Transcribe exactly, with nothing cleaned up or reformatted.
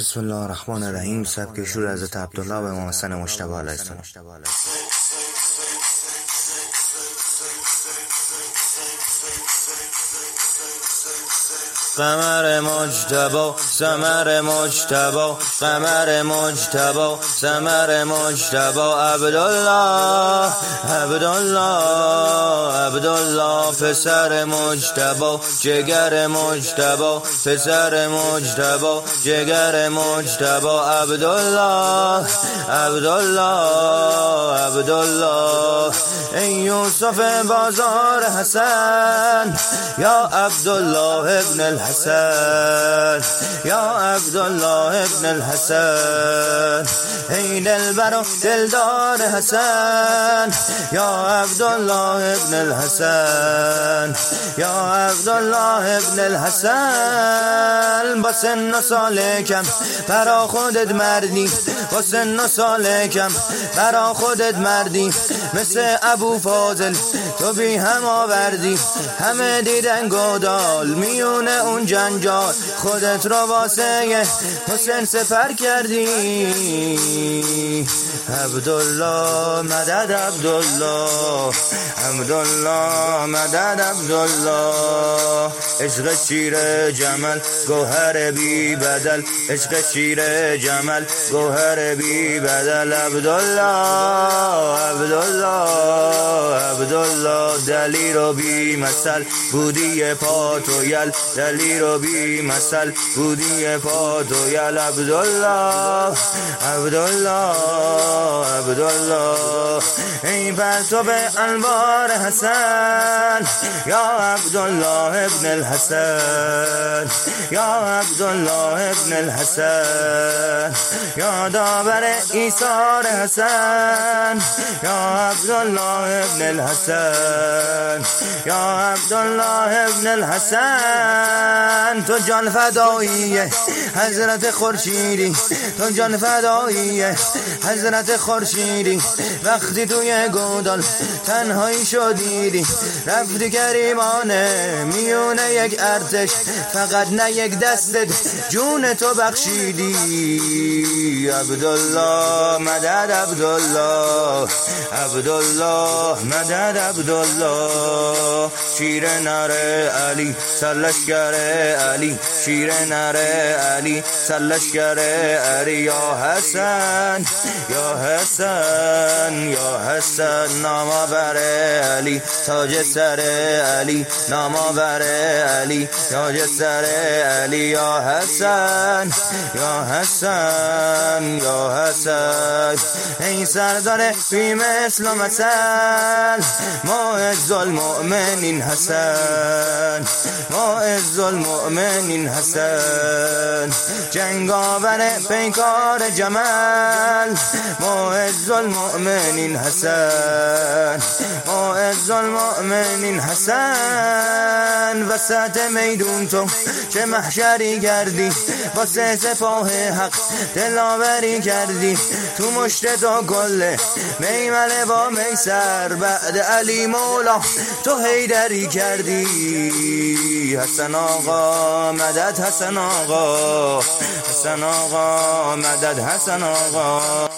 بسم الله الرحمن الرحیم. سبک شور حضرت عبدالله و امام حسن مجتبی علیه السلام. قمر مجتبی ثمر مجتبی قمر مجتبی ثمر مجتبی عبدالله عبدالله عبدالله پسر مجتبی جگر مجتبی پسر مجتبی جگر مجتبی عبدالله عبدالله عبدالله ای یوسف بازار حسن یا عبدالله ابن الحسن یا عبدالله ابن الحسن ای دلبر و دلدار حسن یا عبدالله ابن الحسن یا عبدالله ابن الحسن با سن و سال کم برا خودت مردی با سن و سال کم برا خودت مردی مثل ابو فاضل تو بی هم آوردی همه دیدن گودال میون اون جنجال خودت رو واسه حسین سپر کردی عبدالله مدد عبدالله عبدالله مدد عبدالله عشق شیر جمل گوهر بی بدل عشق شیر جمل گوهر بی بدل عبدالله عبدالله عبدالله دلی رو بی مثل بودی پا تو یل دلی رو بی مثل بودی پا تو یل عبدالله عبدالله عبدالله ای پرتو به انوار حسن یا عبدالله ابن الحسن یا عبدالله ابن الحسن یا داور ایثار حسن یا عبدالله ابن الحسن یا عبدالله ابن الحسن تو جان فدایی حضرت خورشیدی تو جان فدایی حضرت خورشیدی وقتی توی گودال تنهایی شدیدی رفتی گریبانه میونه یک ارتش فقط نه یک دستت جون تو بخشیدی عبدالله مدد عبدالله عبدالله مدد عبدالله شیر نره علی سرلشکر علی شیر نره علی سرلشکر علی یا حسن یا حسن یا حسن نامآور علی تاج سر علی نامآور علی تاج سر علی یا حسن یا حسن یا حسن ای سردار بی مثل و مثل معز المؤمنین حسن معز المؤمنین حسن جنگاور پیکار جمل معز المؤمنین حسن معز المؤمنین حسن وسط میدون تو چه محشری کردی واسه سپاه حق دلاوری کردی تو مشت تو گله میمنه با میسر بعد علی مولا تو حیدری کردی حسن آقا مدد حسن آقا حسن آقا مدد حسن آقا